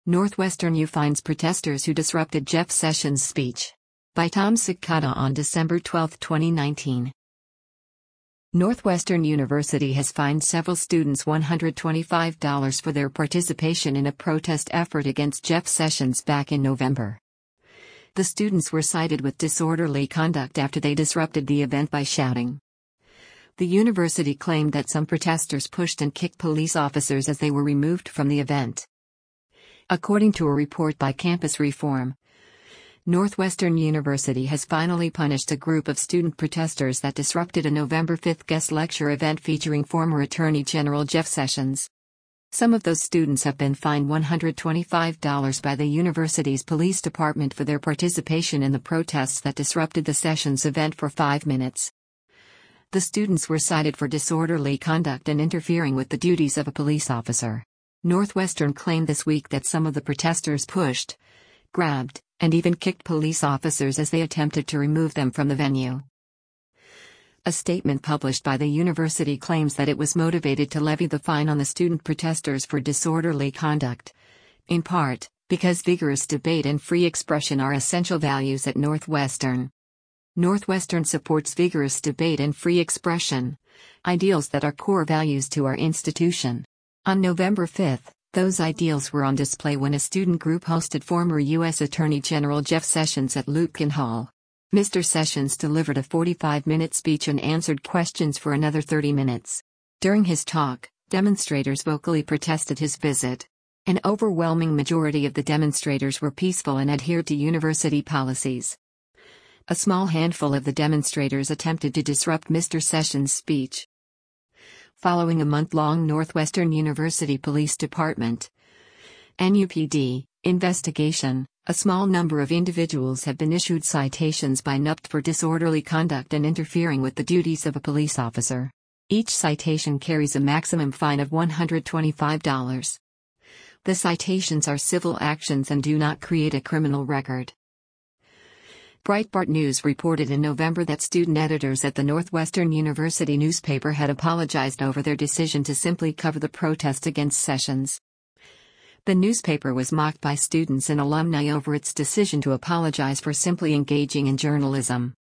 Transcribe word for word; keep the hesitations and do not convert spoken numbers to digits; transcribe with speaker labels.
Speaker 1: Northwestern U finds protesters who disrupted Jeff Sessions' speech. By Tom Cicada on December twelfth, twenty nineteen. Northwestern University has fined several students one hundred twenty-five dollars for their participation in a protest effort against Jeff Sessions back in November. The students were cited with disorderly conduct after they disrupted the event by shouting. The university claimed that some protesters pushed and kicked police officers as they were removed from the event. According to a report by Campus Reform, Northwestern University has finally punished a group of student protesters that disrupted a November fifth guest lecture event featuring former Attorney General Jeff Sessions. Some of those students have been fined one hundred twenty-five dollars by the university's police department for their participation in the protests that disrupted the Sessions event for five minutes. The students were cited for disorderly conduct and interfering with the duties of a police officer. Northwestern claimed this week that some of the protesters pushed, grabbed, and even kicked police officers as they attempted to remove them from the venue. A statement published by the university claims that it was motivated to levy the fine on the student protesters for disorderly conduct, in part, because vigorous debate and free expression are essential values at Northwestern. Northwestern supports vigorous debate and free expression, ideals that are core values to our institution. On November fifth, those ideals were on display when a student group hosted former U S Attorney General Jeff Sessions at Lutkin Hall. Mister Sessions delivered a forty-five minute speech and answered questions for another thirty minutes. During his talk, demonstrators vocally protested his visit. An overwhelming majority of the demonstrators were peaceful and adhered to university policies. A small handful of the demonstrators attempted to disrupt Mister Sessions' speech. Following a month-long Northwestern University Police Department (N U P D) investigation, a small number of individuals have been issued citations by N U P D for disorderly conduct and interfering with the duties of a police officer. Each citation carries a maximum fine of one hundred twenty-five dollars. The citations are civil actions and do not create a criminal record. Breitbart News reported in November that student editors at the Northwestern University newspaper had apologized over their decision to simply cover the protest against Sessions. The newspaper was mocked by students and alumni over its decision to apologize for simply engaging in journalism.